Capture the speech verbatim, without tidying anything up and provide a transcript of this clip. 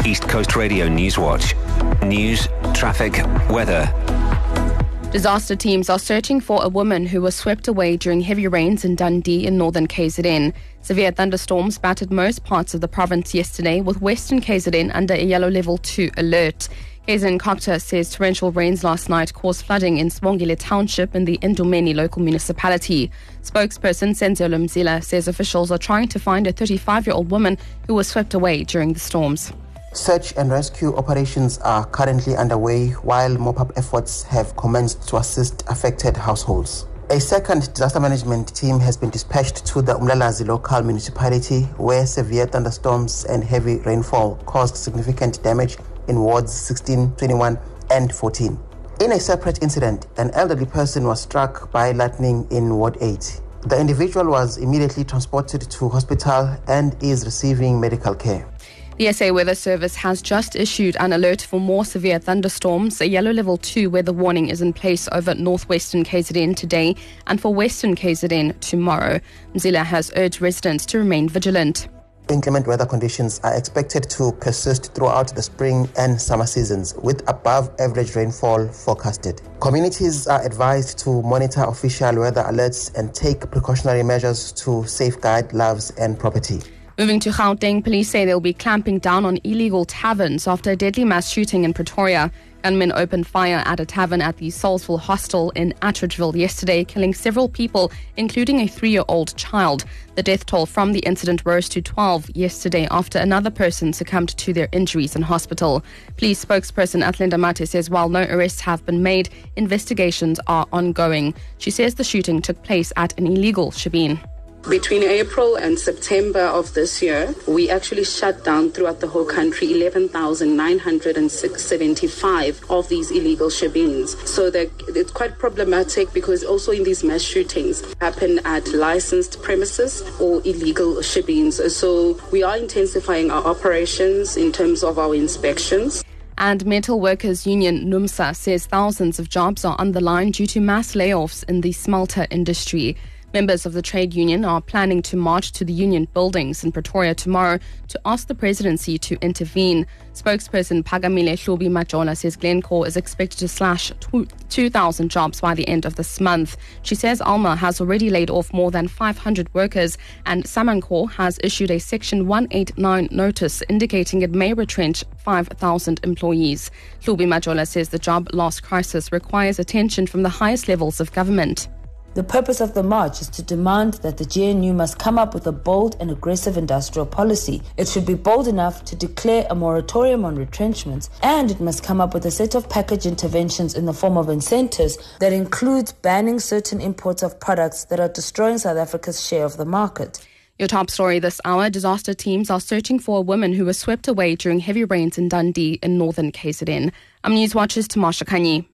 East Coast Radio Newswatch. News, traffic, weather. Disaster teams are searching for a woman who was swept away during heavy rains in Dundee in northern K Z N. Severe thunderstorms battered most parts of the province yesterday, with western K Z N under a yellow level two alert. K Z N Cocta says torrential rains last night caused flooding in Sibongile Township in the Ndomeni local municipality. Spokesperson Senzolo Mzila says officials are trying to find a thirty-five-year-old woman who was swept away during the storms. Search and rescue operations are currently underway, while mop-up efforts have commenced to assist affected households. A second disaster management team has been dispatched to the Umlalazi local municipality, where severe thunderstorms and heavy rainfall caused significant damage in wards sixteen, twenty-one and fourteen. In a separate incident, an elderly person was struck by lightning in Ward eight. The individual was immediately transported to hospital and is receiving medical care. The S A Weather Service has just issued an alert for more severe thunderstorms, a yellow level two weather warning is in place over northwestern K Z N today and for western K Z N tomorrow. Mzila has urged residents to remain vigilant. Inclement weather conditions are expected to persist throughout the spring and summer seasons, with above average rainfall forecasted. Communities are advised to monitor official weather alerts and take precautionary measures to safeguard lives and property. Moving to Gauteng, police say they'll be clamping down on illegal taverns after a deadly mass shooting in Pretoria. Gunmen opened fire at a tavern at the Salisville Hostel in Atteridgeville yesterday, killing several people, including a three-year-old child. The death toll from the incident rose to twelve yesterday after another person succumbed to their injuries in hospital. Police spokesperson Athlenda Mate says while no arrests have been made, investigations are ongoing. She says the shooting took place at an illegal shebeen. Between April and September of this year, we actually shut down throughout the whole country eleven thousand nine hundred seventy-five of these illegal shebeens. So it's quite problematic because also in these mass shootings happen at licensed premises or illegal shebeens. So we are intensifying our operations in terms of our inspections. And Metal Workers Union NUMSA says thousands of jobs are on the line due to mass layoffs in the smelter industry. Members of the trade union are planning to march to the union buildings in Pretoria tomorrow to ask the presidency to intervene. Spokesperson Pagamile Hlobi Majola says Glencore is expected to slash two thousand jobs by the end of this month. She says Alma has already laid off more than five hundred workers and Samancor has issued a Section one eighty-nine notice indicating it may retrench five thousand employees. Hlobi Majola says the job loss crisis requires attention from the highest levels of government. The purpose of the march is to demand that the G N U must come up with a bold and aggressive industrial policy. It should be bold enough to declare a moratorium on retrenchments, and it must come up with a set of package interventions in the form of incentives that includes banning certain imports of products that are destroying South Africa's share of the market. Your top story this hour, disaster teams are searching for a woman who was swept away during heavy rains in Dundee in northern K Z N. I'm Newswatch's Tamasha Kanyi.